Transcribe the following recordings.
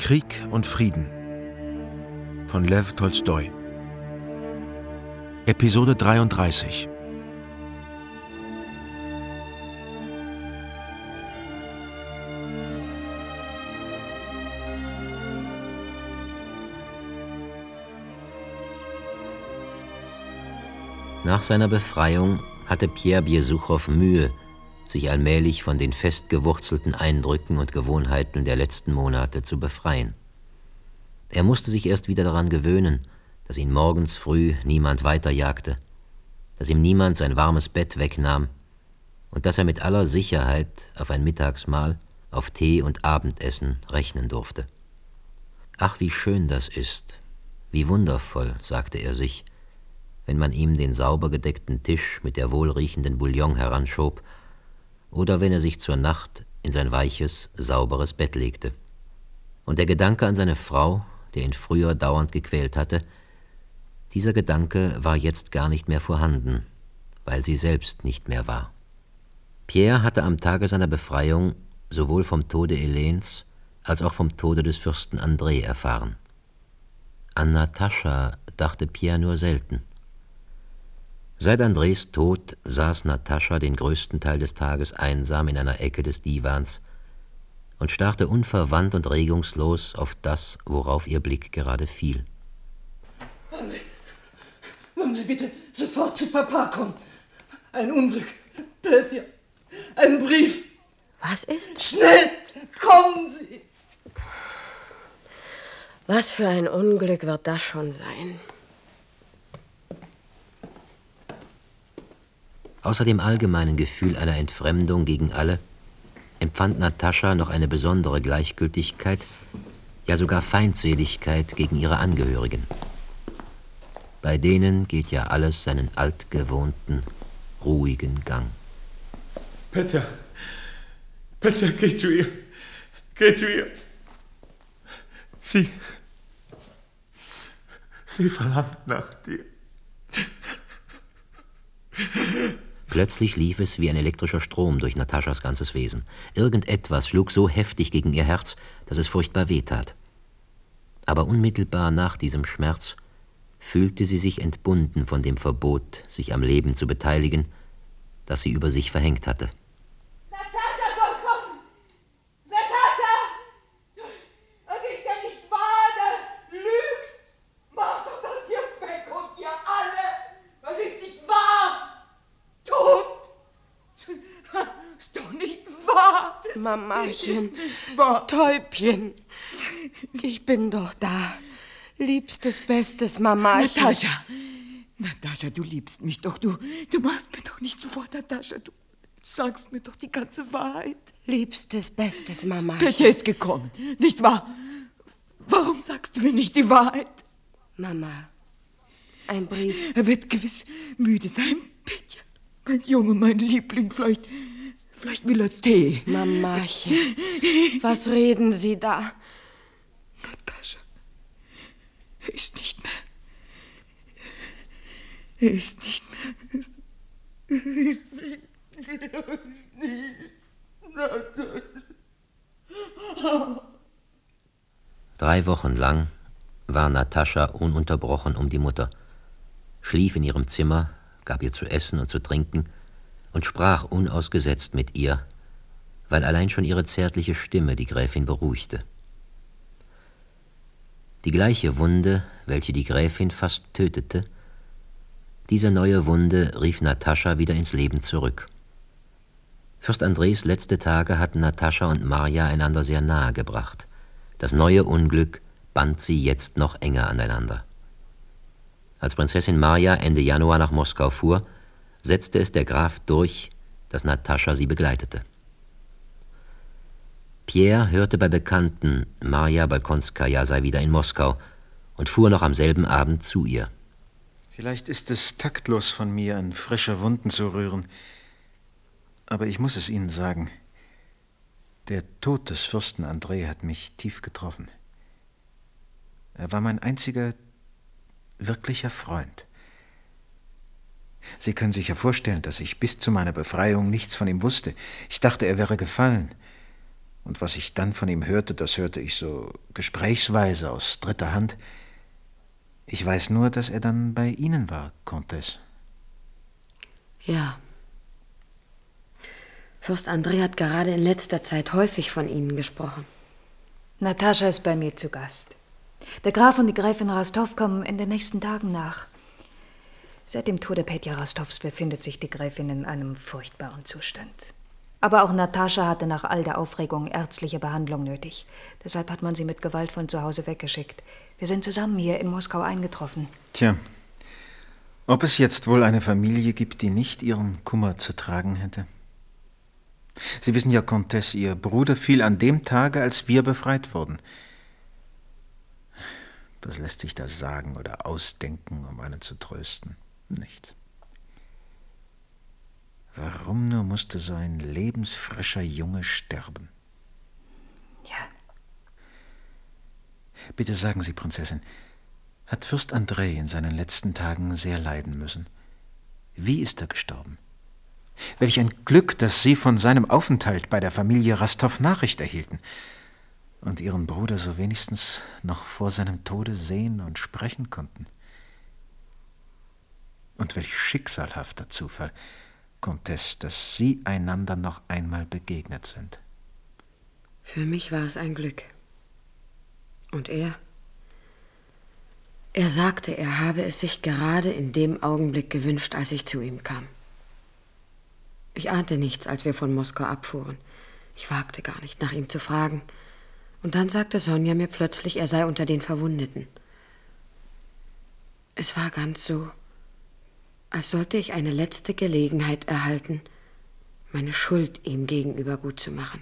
Krieg und Frieden von Lew Tolstoi. Episode 33. Nach seiner Befreiung hatte Pierre Besuchow Mühe, sich allmählich von den festgewurzelten Eindrücken und Gewohnheiten der letzten Monate zu befreien. Er musste sich erst wieder daran gewöhnen, dass ihn morgens früh niemand weiterjagte, dass ihm niemand sein warmes Bett wegnahm und dass er mit aller Sicherheit auf ein Mittagsmahl, auf Tee und Abendessen rechnen durfte. »Ach, wie schön das ist, wie wundervoll«, sagte er sich, wenn man ihm den sauber gedeckten Tisch mit der wohlriechenden Bouillon heranschob oder wenn er sich zur Nacht in sein weiches, sauberes Bett legte. Und der Gedanke an seine Frau, der ihn früher dauernd gequält hatte, dieser Gedanke war jetzt gar nicht mehr vorhanden, weil sie selbst nicht mehr war. Pierre hatte am Tage seiner Befreiung sowohl vom Tode Helens als auch vom Tode des Fürsten André erfahren. An Natascha dachte Pierre nur selten. Seit Andres Tod saß Natascha den größten Teil des Tages einsam in einer Ecke des Divans und starrte unverwandt und regungslos auf das, worauf ihr Blick gerade fiel. Wollen Sie bitte sofort zu Papa kommen. Ein Unglück. Petja, ein Brief. Was ist? Schnell, kommen Sie. Was für ein Unglück wird das schon sein? Außer dem allgemeinen Gefühl einer Entfremdung gegen alle empfand Natascha noch eine besondere Gleichgültigkeit, ja sogar Feindseligkeit gegen ihre Angehörigen. Bei denen geht ja alles seinen altgewohnten, ruhigen Gang. Petja, geh zu ihr. Geh zu ihr. Sie verlangt nach dir. Plötzlich lief es wie ein elektrischer Strom durch Nataschas ganzes Wesen. Irgendetwas schlug so heftig gegen ihr Herz, dass es furchtbar wehtat. Aber unmittelbar nach diesem Schmerz fühlte sie sich entbunden von dem Verbot, sich am Leben zu beteiligen, das sie über sich verhängt hatte. Natascha soll kommen! Natascha! Das ist ja nicht wahr, der lügt! Macht doch, dass ihr wegkommt, ihr alle! Das ist nicht wahr! Tot! Ist doch nicht wahr! Das Mamachen, ist nicht wahr. Täubchen, ich bin doch da. Liebstes, bestes Mamachen. Natascha, du liebst mich doch. Du machst mir doch nichts vor, Natascha. Du sagst mir doch die ganze Wahrheit. Liebstes, bestes Mamachen. Petja ist gekommen, nicht wahr? Warum sagst du mir nicht die Wahrheit? Mama, ein Brief. Er wird gewiss müde sein, Petja. Mein Junge, mein Liebling, vielleicht will er Tee. Mamachen, was reden Sie da? Natascha, er ist nicht mehr. Er ist nicht Natascha. 3 Wochen lang war Natascha ununterbrochen um die Mutter, schlief in ihrem Zimmer, gab ihr zu essen und zu trinken und sprach unausgesetzt mit ihr, weil allein schon ihre zärtliche Stimme die Gräfin beruhigte. Die gleiche Wunde, welche die Gräfin fast tötete, diese neue Wunde rief Natascha wieder ins Leben zurück. Fürst Andres letzte Tage hatten Natascha und Marja einander sehr nahe gebracht. Das neue Unglück band sie jetzt noch enger aneinander. Als Prinzessin Marja Ende Januar nach Moskau fuhr, setzte es der Graf durch, dass Natascha sie begleitete. Pierre hörte bei Bekannten, Marja Balkonskaja sei wieder in Moskau und fuhr noch am selben Abend zu ihr. Vielleicht ist es taktlos von mir, an frische Wunden zu rühren, aber ich muss es Ihnen sagen. Der Tod des Fürsten André hat mich tief getroffen. Er war mein einziger wirklicher Freund. Sie können sich ja vorstellen, dass ich bis zu meiner Befreiung nichts von ihm wusste. Ich dachte, er wäre gefallen. Und was ich dann von ihm hörte, das hörte ich so gesprächsweise aus dritter Hand. Ich weiß nur, dass er dann bei Ihnen war, Comtesse. Ja. Fürst André hat gerade in letzter Zeit häufig von Ihnen gesprochen. Natascha ist bei mir zu Gast. Der Graf und die Gräfin Rastow kommen in den nächsten Tagen nach. Seit dem Tode Petja Rastows befindet sich die Gräfin in einem furchtbaren Zustand. Aber auch Natascha hatte nach all der Aufregung ärztliche Behandlung nötig. Deshalb hat man sie mit Gewalt von zu Hause weggeschickt. Wir sind zusammen hier in Moskau eingetroffen. Tja, ob es jetzt wohl eine Familie gibt, die nicht ihren Kummer zu tragen hätte? Sie wissen ja, Comtesse, Ihr Bruder fiel an dem Tage, als wir befreit wurden. Was lässt sich da sagen oder ausdenken, um einen zu trösten? Nichts. Warum nur musste so ein lebensfrischer Junge sterben? Ja. Bitte sagen Sie, Prinzessin, hat Fürst André in seinen letzten Tagen sehr leiden müssen? Wie ist er gestorben? Welch ein Glück, dass Sie von seinem Aufenthalt bei der Familie Rastow Nachricht erhielten und Ihren Bruder so wenigstens noch vor seinem Tode sehen und sprechen konnten. Und welch schicksalhafter Zufall, Comtesse, dass Sie einander noch einmal begegnet sind. Für mich war es ein Glück. Und er? Er sagte, er habe es sich gerade in dem Augenblick gewünscht, als ich zu ihm kam. Ich ahnte nichts, als wir von Moskau abfuhren. Ich wagte gar nicht, nach ihm zu fragen. Und dann sagte Sonja mir plötzlich, er sei unter den Verwundeten. Es war ganz so, als sollte ich eine letzte Gelegenheit erhalten, meine Schuld ihm gegenüber gut zu machen.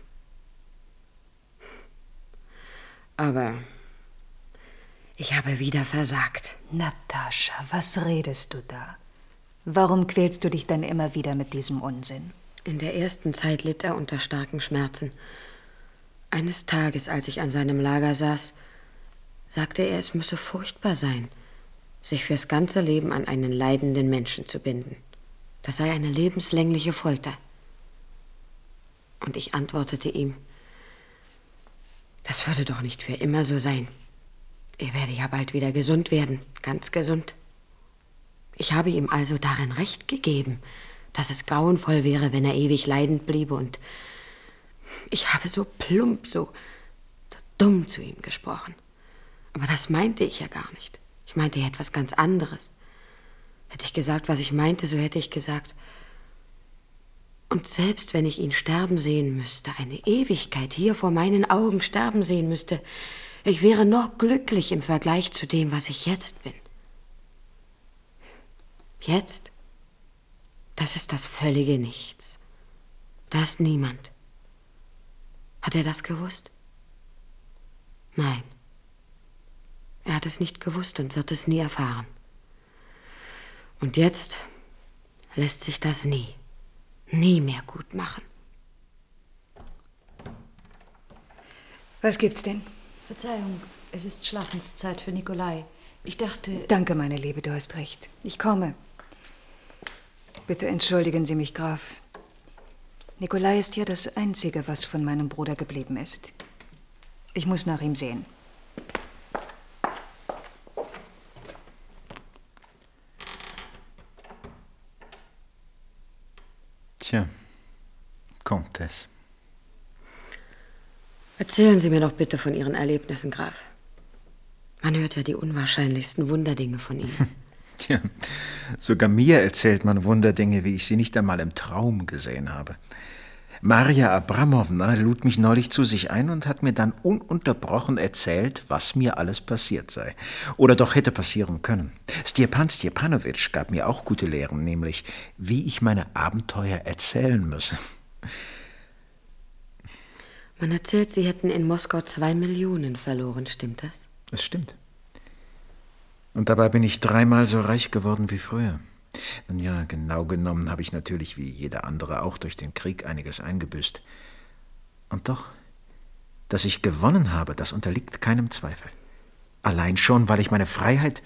Aber ich habe wieder versagt. Natascha, was redest du da? Warum quälst du dich denn immer wieder mit diesem Unsinn? In der ersten Zeit litt er unter starken Schmerzen. Eines Tages, als ich an seinem Lager saß, sagte er, es müsse furchtbar sein, sich fürs ganze Leben an einen leidenden Menschen zu binden. Das sei eine lebenslängliche Folter. Und ich antwortete ihm, das würde doch nicht für immer so sein. Er werde ja bald wieder gesund werden, ganz gesund. Ich habe ihm also darin recht gegeben, dass es grauenvoll wäre, wenn er ewig leidend bliebe, und ich habe so plump, so dumm zu ihm gesprochen. Aber das meinte ich ja gar nicht. Ich meinte ja etwas ganz anderes. Hätte ich gesagt, was ich meinte, so hätte ich gesagt, und selbst wenn ich ihn sterben sehen müsste, eine Ewigkeit hier vor meinen Augen sterben sehen müsste, ich wäre noch glücklich im Vergleich zu dem, was ich jetzt bin. Jetzt, das ist das völlige Nichts. Da ist niemand. Hat er das gewusst? Nein. Er hat es nicht gewusst und wird es nie erfahren. Und jetzt lässt sich das nie mehr gut machen. Was gibt's denn? Verzeihung, es ist Schlafenszeit für Nikolai. Ich dachte... Danke, meine Liebe, du hast recht. Ich komme. Bitte entschuldigen Sie mich, Graf. Nikolai ist ja das Einzige, was von meinem Bruder geblieben ist. Ich muss nach ihm sehen. Tja, Comtesse. Erzählen Sie mir doch bitte von Ihren Erlebnissen, Graf. Man hört ja die unwahrscheinlichsten Wunderdinge von Ihnen. Tja, sogar mir erzählt man Wunderdinge, wie ich sie nicht einmal im Traum gesehen habe. Marja Abramowna lud mich neulich zu sich ein und hat mir dann ununterbrochen erzählt, was mir alles passiert sei. Oder doch hätte passieren können. Stjepan Stjepanowitsch gab mir auch gute Lehren, nämlich, wie ich meine Abenteuer erzählen müsse. Man erzählt, Sie hätten in Moskau 2 Millionen verloren, stimmt das? Es stimmt. Und dabei bin ich 3-mal so reich geworden wie früher. Nun ja, genau genommen habe ich natürlich wie jeder andere auch durch den Krieg einiges eingebüßt. Und doch, dass ich gewonnen habe, das unterliegt keinem Zweifel. Allein schon, weil ich meine Freiheit...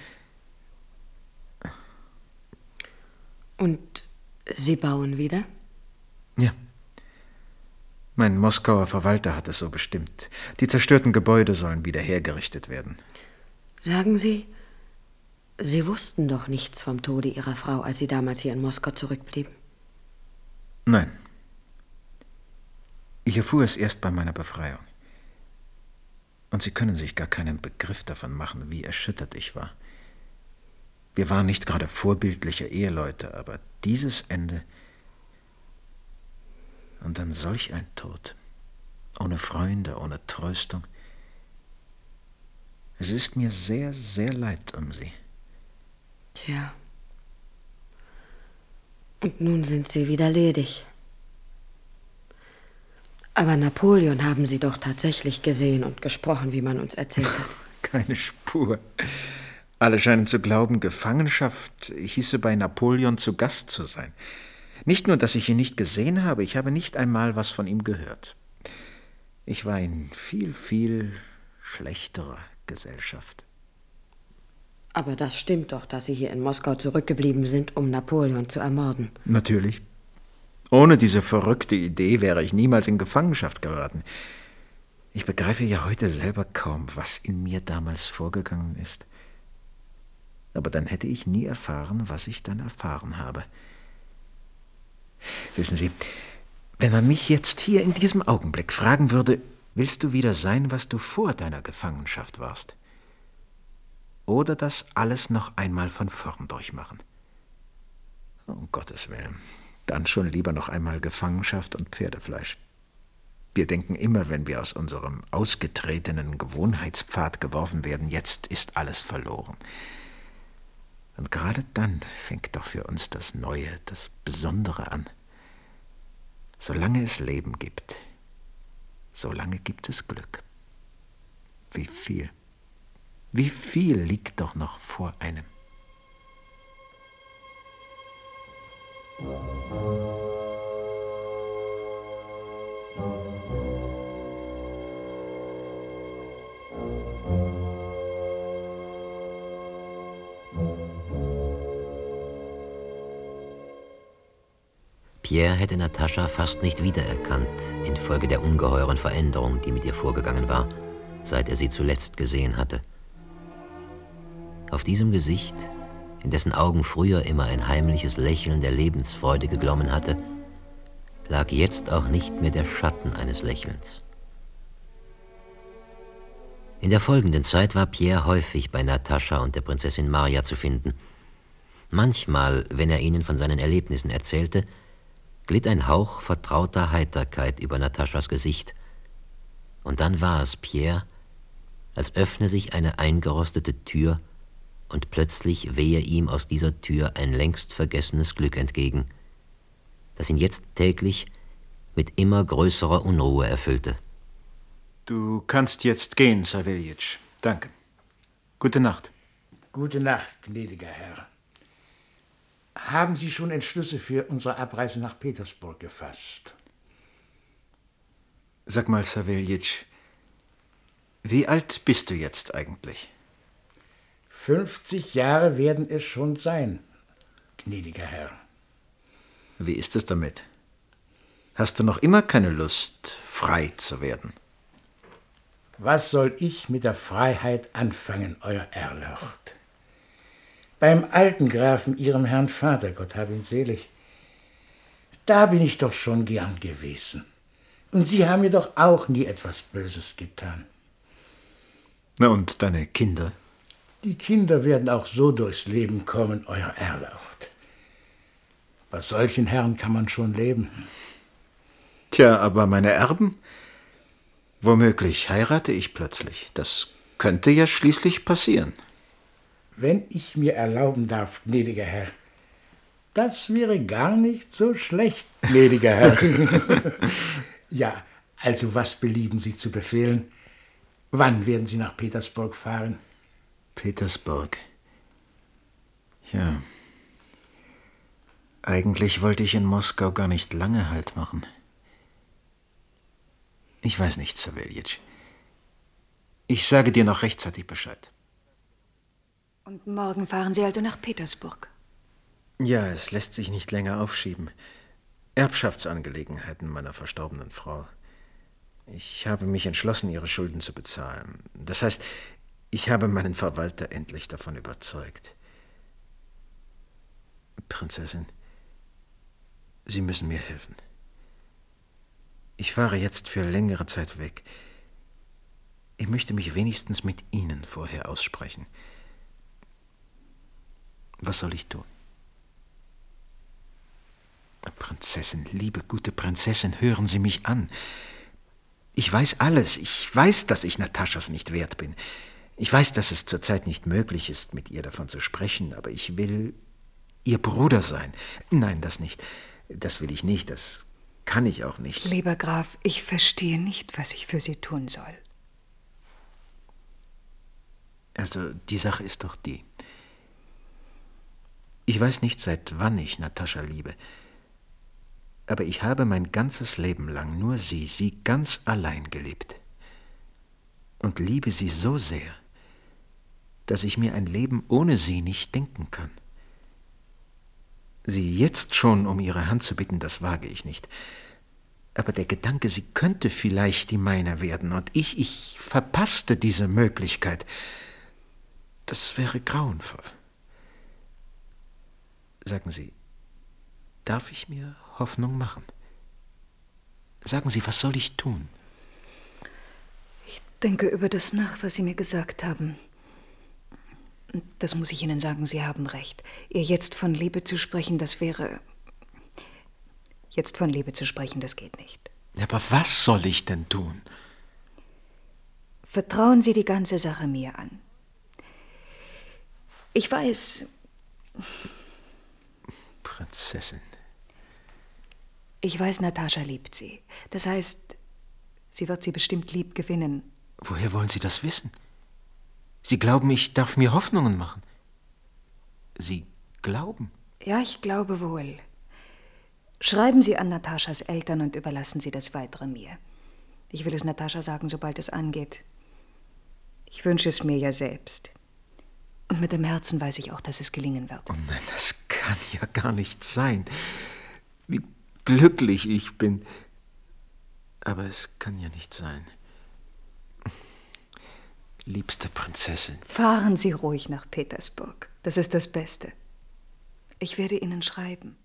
Und Sie bauen wieder? Ja. Mein Moskauer Verwalter hat es so bestimmt. Die zerstörten Gebäude sollen wieder hergerichtet werden. Sagen Sie, Sie wussten doch nichts vom Tode Ihrer Frau, als Sie damals hier in Moskau zurückblieben? Nein. Ich erfuhr es erst bei meiner Befreiung. Und Sie können sich gar keinen Begriff davon machen, wie erschüttert ich war. Wir waren nicht gerade vorbildliche Eheleute, aber dieses Ende und dann solch ein Tod, ohne Freunde, ohne Tröstung. Es ist mir sehr, sehr leid um Sie. Tja. Und nun sind Sie wieder ledig. Aber Napoleon haben Sie doch tatsächlich gesehen und gesprochen, wie man uns erzählt hat. Keine Spur. Alle scheinen zu glauben, Gefangenschaft hieße bei Napoleon zu Gast zu sein. Nicht nur, dass ich ihn nicht gesehen habe, ich habe nicht einmal was von ihm gehört. Ich war in viel, viel schlechterer Gesellschaft. Aber das stimmt doch, dass Sie hier in Moskau zurückgeblieben sind, um Napoleon zu ermorden. Natürlich. Ohne diese verrückte Idee wäre ich niemals in Gefangenschaft geraten. Ich begreife ja heute selber kaum, was in mir damals vorgegangen ist. Aber dann hätte ich nie erfahren, was ich dann erfahren habe. Wissen Sie, wenn man mich jetzt hier in diesem Augenblick fragen würde, willst du wieder sein, was du vor deiner Gefangenschaft warst? Oder das alles noch einmal von vorn durchmachen? Um Gottes Willen, dann schon lieber noch einmal Gefangenschaft und Pferdefleisch. Wir denken immer, wenn wir aus unserem ausgetretenen Gewohnheitspfad geworfen werden, jetzt ist alles verloren. Und gerade dann fängt doch für uns das Neue, das Besondere an. Solange es Leben gibt, solange gibt es Glück. Wie viel liegt doch noch vor einem? Pierre hätte Natascha fast nicht wiedererkannt, infolge der ungeheuren Veränderung, die mit ihr vorgegangen war, seit er sie zuletzt gesehen hatte. Auf diesem Gesicht, in dessen Augen früher immer ein heimliches Lächeln der Lebensfreude geglommen hatte, lag jetzt auch nicht mehr der Schatten eines Lächelns. In der folgenden Zeit war Pierre häufig bei Natascha und der Prinzessin Marja zu finden. Manchmal, wenn er ihnen von seinen Erlebnissen erzählte, glitt ein Hauch vertrauter Heiterkeit über Nataschas Gesicht, und dann war es Pierre, als öffne sich eine eingerostete Tür und plötzlich wehe ihm aus dieser Tür ein längst vergessenes Glück entgegen, das ihn jetzt täglich mit immer größerer Unruhe erfüllte. Du kannst jetzt gehen, Saveljitsch. Danke. Gute Nacht. Gute Nacht, gnädiger Herr. Haben Sie schon Entschlüsse für unsere Abreise nach Petersburg gefasst? Sag mal, Saveljitsch, wie alt bist du jetzt eigentlich? 50 Jahre werden es schon sein, gnädiger Herr. Wie ist es damit? Hast du noch immer keine Lust, frei zu werden? Was soll ich mit der Freiheit anfangen, Euer Ehrlacht? Beim alten Grafen, Ihrem Herrn Vater, Gott hab ihn selig, da bin ich doch schon gern gewesen. Und Sie haben mir doch auch nie etwas Böses getan. Na und deine Kinder? Die Kinder werden auch so durchs Leben kommen, Euer Ehrlacht. Bei solchen Herren kann man schon leben. Tja, aber meine Erben? Womöglich heirate ich plötzlich. Das könnte ja schließlich passieren. Wenn ich mir erlauben darf, gnädiger Herr, das wäre gar nicht so schlecht, gnädiger Herr. Ja, also was belieben Sie zu befehlen? Wann werden Sie nach Petersburg fahren? Petersburg. Ja. Eigentlich wollte ich in Moskau gar nicht lange Halt machen. Ich weiß nicht, Saveljitsch. Ich sage dir noch rechtzeitig Bescheid. Und morgen fahren Sie also nach Petersburg? Ja, es lässt sich nicht länger aufschieben. Erbschaftsangelegenheiten meiner verstorbenen Frau. Ich habe mich entschlossen, Ihre Schulden zu bezahlen. Das heißt, ich habe meinen Verwalter endlich davon überzeugt. Prinzessin, Sie müssen mir helfen. Ich fahre jetzt für längere Zeit weg. Ich möchte mich wenigstens mit Ihnen vorher aussprechen. Was soll ich tun? Prinzessin, liebe, gute Prinzessin, hören Sie mich an. Ich weiß alles. Ich weiß, dass ich Nataschas nicht wert bin. Ich weiß, dass es zurzeit nicht möglich ist, mit ihr davon zu sprechen, aber ich will Ihr Bruder sein. Nein, das nicht. Das will ich nicht. Das kann ich auch nicht. Lieber Graf, ich verstehe nicht, was ich für Sie tun soll. Also, die Sache ist doch die. Ich weiß nicht, seit wann ich Natascha liebe. Aber ich habe mein ganzes Leben lang nur sie ganz allein geliebt. Und liebe sie so sehr, dass ich mir ein Leben ohne sie nicht denken kann. Sie jetzt schon um ihre Hand zu bitten, das wage ich nicht. Aber der Gedanke, sie könnte vielleicht die meine werden und ich verpasste diese Möglichkeit, das wäre grauenvoll. Sagen Sie, darf ich mir Hoffnung machen? Sagen Sie, was soll ich tun? Ich denke über das nach, was Sie mir gesagt haben. Das muss ich Ihnen sagen, Sie haben recht. Ihr jetzt von Liebe zu sprechen, das wäre... Jetzt von Liebe zu sprechen, das geht nicht. Aber was soll ich denn tun? Vertrauen Sie die ganze Sache mir an. Ich weiß... Prinzessin. Ich weiß, Natascha liebt Sie. Das heißt, sie wird Sie bestimmt lieb gewinnen. Woher wollen Sie das wissen? Sie glauben, ich darf mir Hoffnungen machen. Sie glauben? Ja, ich glaube wohl. Schreiben Sie an Nataschas Eltern und überlassen Sie das Weitere mir. Ich will es Natascha sagen, sobald es angeht. Ich wünsche es mir ja selbst. Und mit dem Herzen weiß ich auch, dass es gelingen wird. Oh nein, das kann ja gar nicht sein. Wie glücklich ich bin. Aber es kann ja nicht sein. Liebste Prinzessin. Fahren Sie ruhig nach Petersburg. Das ist das Beste. Ich werde Ihnen schreiben.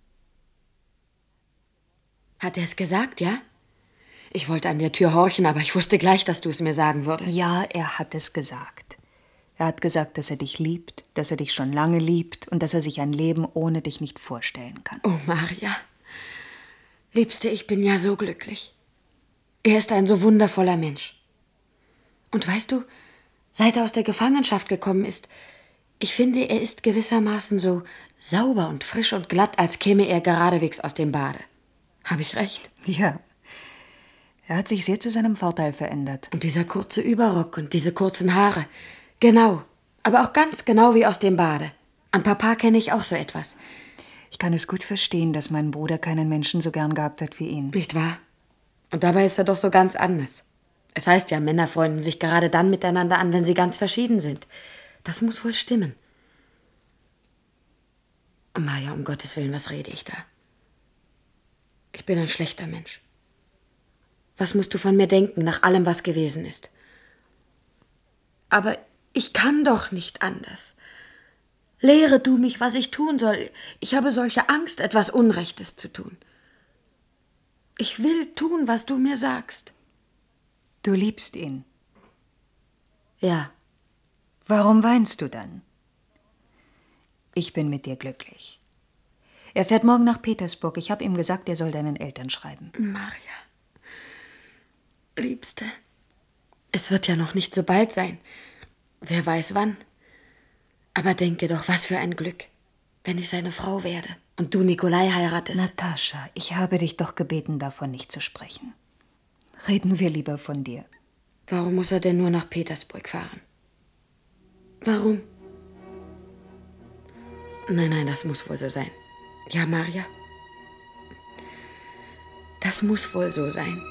Hat er es gesagt, ja? Ich wollte an der Tür horchen, aber ich wusste gleich, dass du es mir sagen würdest. Ja, er hat es gesagt. Er hat gesagt, dass er dich liebt, dass er dich schon lange liebt und dass er sich ein Leben ohne dich nicht vorstellen kann. Oh, Maria. Liebste, ich bin ja so glücklich. Er ist ein so wundervoller Mensch. Und weißt du, seit er aus der Gefangenschaft gekommen ist, ich finde, er ist gewissermaßen so sauber und frisch und glatt, als käme er geradewegs aus dem Bade. Habe ich recht? Ja. Er hat sich sehr zu seinem Vorteil verändert. Und dieser kurze Überrock und diese kurzen Haare. Genau, aber auch ganz genau wie aus dem Bade. Am Papa kenne ich auch so etwas. Ich kann es gut verstehen, dass mein Bruder keinen Menschen so gern gehabt hat wie ihn. Nicht wahr? Und dabei ist er doch so ganz anders. Es heißt ja, Männer freunden sich gerade dann miteinander an, wenn sie ganz verschieden sind. Das muss wohl stimmen. Oh, Maria, um Gottes Willen, was rede ich da? Ich bin ein schlechter Mensch. Was musst du von mir denken, nach allem, was gewesen ist? Aber ich kann doch nicht anders. Lehre du mich, was ich tun soll. Ich habe solche Angst, etwas Unrechtes zu tun. Ich will tun, was du mir sagst. Du liebst ihn. Ja. Warum weinst du dann? Ich bin mit dir glücklich. Er fährt morgen nach Petersburg. Ich habe ihm gesagt, er soll deinen Eltern schreiben. Maria, Liebste, es wird ja noch nicht so bald sein. Wer weiß wann. Aber denke doch, was für ein Glück, wenn ich seine Frau werde und du Nikolai heiratest. Natascha, ich habe dich doch gebeten, davon nicht zu sprechen. Reden wir lieber von dir. Warum muss er denn nur nach Petersburg fahren? Warum? Nein, das muss wohl so sein. Ja, Maria? Das muss wohl so sein.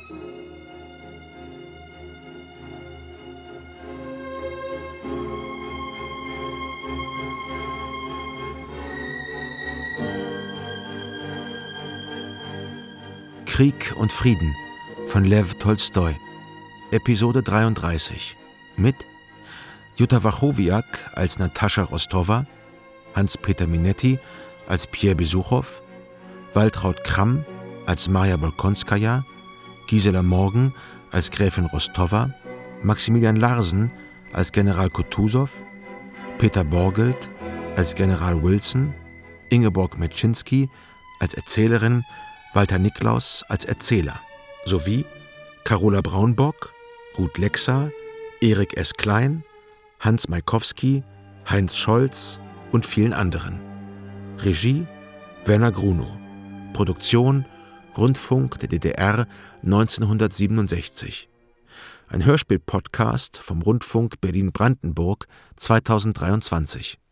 Krieg und Frieden von Lew Tolstoi. Episode 33 mit Jutta Wachowiak als Natascha Rostowa, Hans-Peter Minetti als Pierre Besuchow, Waltraud Kramm als Maja Bolkonskaja, Gisela Morgen als Gräfin Rostowa, Maximilian Larsen als General Kutusow, Peter Borgelt als General Wilson, Ingeborg Metschinski als Erzählerin, Walter Niklaus als Erzähler, sowie Carola Braunbock, Ruth Lexer, Erik S. Klein, Hans Maikowski, Heinz Scholz und vielen anderen. Regie Werner Grunow. Produktion Rundfunk der DDR 1967. Ein Hörspiel-Podcast vom Rundfunk Berlin-Brandenburg 2023.